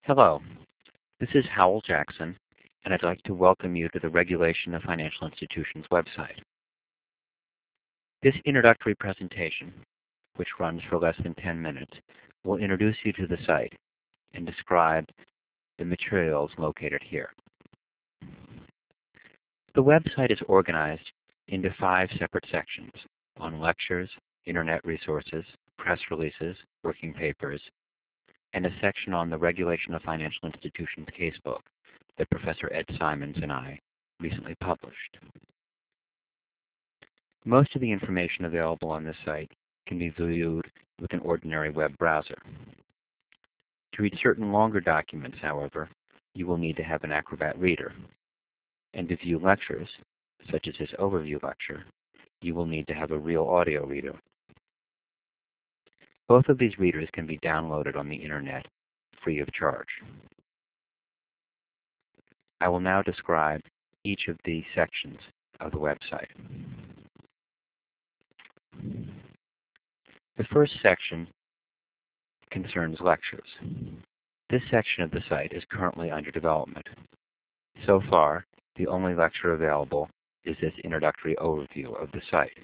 Hello, this is Howell Jackson, and I'd like to welcome you to the Regulation of Financial Institutions website. This introductory presentation, which runs for less than 10 minutes, will introduce you to the site and describe the materials located here. The website is organized into 5 separate sections on lectures, internet resources, press releases, working papers, and a section on the Regulation of Financial Institutions casebook that Professor Ed Simons and I recently published. Most of the information available on this site can be viewed with an ordinary web browser. To read certain longer documents, however, you will need to have an Acrobat reader. And to view lectures, such as this overview lecture, you will need to have a real audio reader. Both of these readers can be downloaded on the internet free of charge. I will now describe each of the sections of the website. The first section concerns lectures. This section of the site is currently under development. So far, the only lecture available is this introductory overview of the site.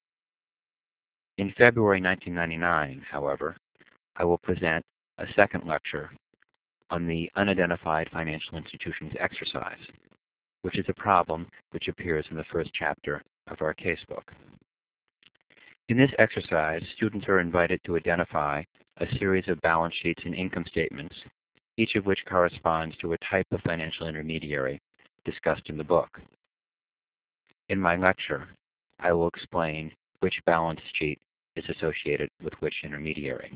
In February 1999, however, I will present a second lecture on the unidentified financial institutions exercise, which is a problem which appears in the first chapter of our casebook. In this exercise, students are invited to identify a series of balance sheets and income statements, each of which corresponds to a type of financial intermediary discussed in the book. In my lecture, I will explain which balance sheet is associated with which intermediary.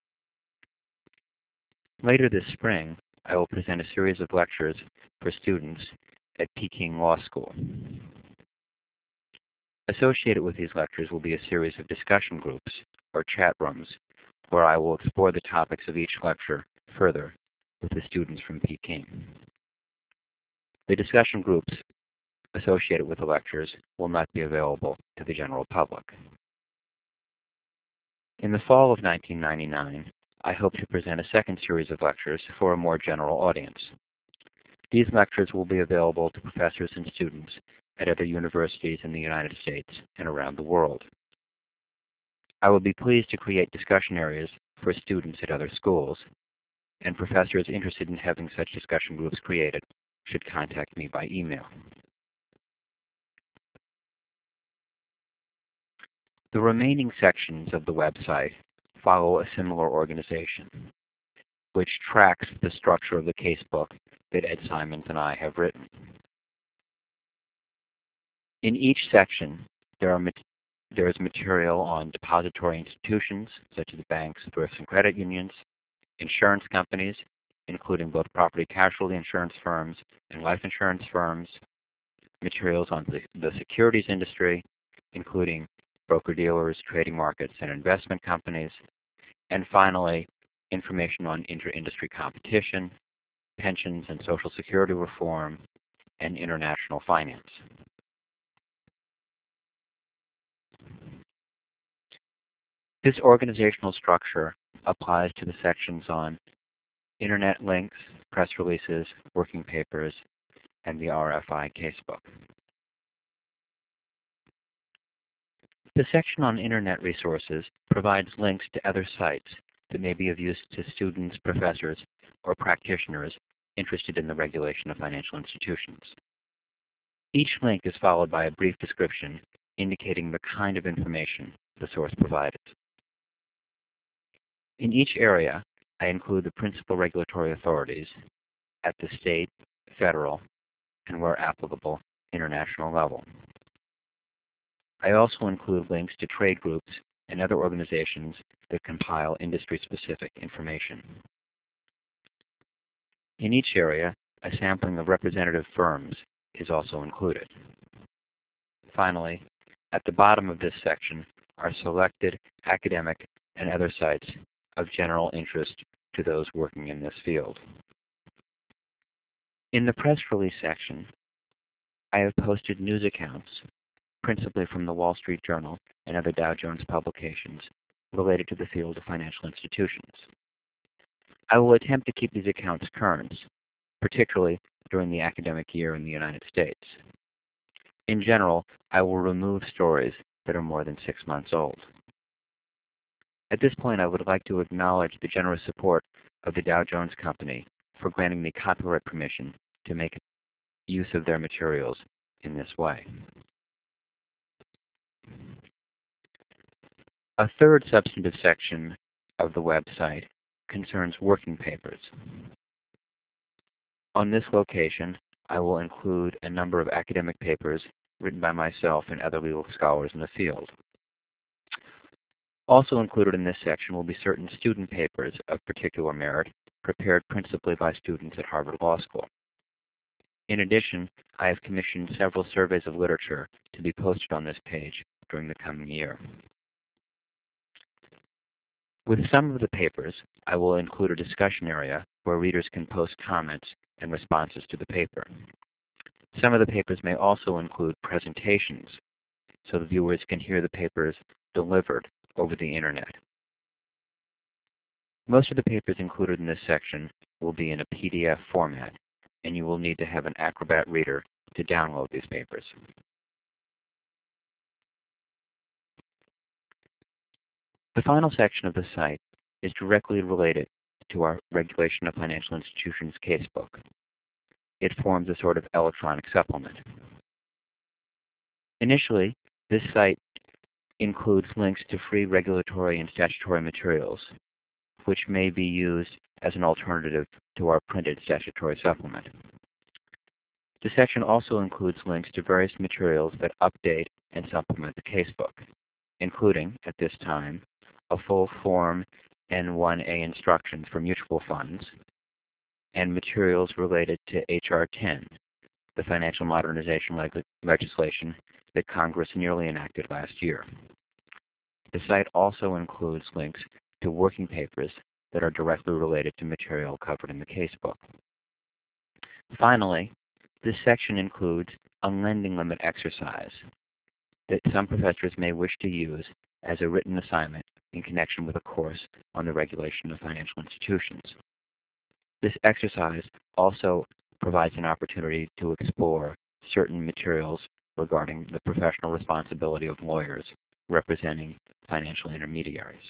Later this spring, I will present a series of lectures for students at Peking Law School. Associated with these lectures will be a series of discussion groups, or chat rooms, where I will explore the topics of each lecture further with the students from Peking. The discussion groups associated with the lectures will not be available to the general public. In the fall of 1999, I hope to present a second series of lectures for a more general audience. These lectures will be available to professors and students at other universities in the United States and around the world. I will be pleased to create discussion areas for students at other schools, and professors interested in having such discussion groups created should contact me by email. The remaining sections of the website follow a similar organization, which tracks the structure of the casebook that Ed Simons and I have written. In each section, there is material on depository institutions, such as banks, thrifts, and credit unions, insurance companies, including both property casualty insurance firms and life insurance firms, materials on the securities industry, including broker-dealers, trading markets, and investment companies, and finally, information on inter-industry competition, pensions and Social Security reform, and international finance. This organizational structure applies to the sections on internet links, press releases, working papers, and the RFI casebook. The section on internet resources provides links to other sites that may be of use to students, professors, or practitioners interested in the regulation of financial institutions. Each link is followed by a brief description indicating the kind of information the source provided. In each area, I include the principal regulatory authorities at the state, federal, and where applicable, international level. I also include links to trade groups and other organizations that compile industry-specific information. In each area, a sampling of representative firms is also included. Finally, at the bottom of this section are selected academic and other sites of general interest to those working in this field. In the press release section, I have posted news accounts, principally from the Wall Street Journal and other Dow Jones publications, related to the field of financial institutions. I will attempt to keep these accounts current, particularly during the academic year in the United States. In general, I will remove stories that are more than 6 months old. At this point, I would like to acknowledge the generous support of the Dow Jones Company for granting me copyright permission to make use of their materials in this way. A third substantive section of the website concerns working papers. On this location, I will include a number of academic papers written by myself and other legal scholars in the field. Also included in this section will be certain student papers of particular merit, prepared principally by students at Harvard Law School. In addition, I have commissioned several surveys of literature to be posted on this page during the coming year. With some of the papers, I will include a discussion area where readers can post comments and responses to the paper. Some of the papers may also include presentations, so the viewers can hear the papers delivered over the Internet. Most of the papers included in this section will be in a PDF format, and you will need to have an Acrobat reader to download these papers. The final section of the site is directly related to our Regulation of Financial Institutions casebook. It forms a sort of electronic supplement. Initially, this site includes links to free regulatory and statutory materials, which may be used as an alternative to our printed statutory supplement. The section also includes links to various materials that update and supplement the casebook, including, at this time, a full Form N1A instructions for mutual funds and materials related to H.R. 10, the financial modernization legislation that Congress nearly enacted last year. The site also includes links to working papers that are directly related to material covered in the casebook. Finally, this section includes a lending limit exercise that some professors may wish to use as a written assignment in connection with a course on the regulation of financial institutions. This exercise also provides an opportunity to explore certain materials regarding the professional responsibility of lawyers representing financial intermediaries.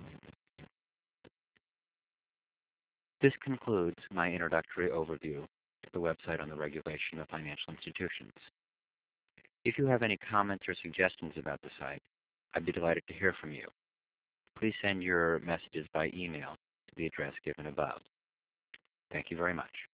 This concludes my introductory overview to the website on the regulation of financial institutions. If you have any comments or suggestions about the site, I'd be delighted to hear from you. Please send your messages by email to the address given above. Thank you very much.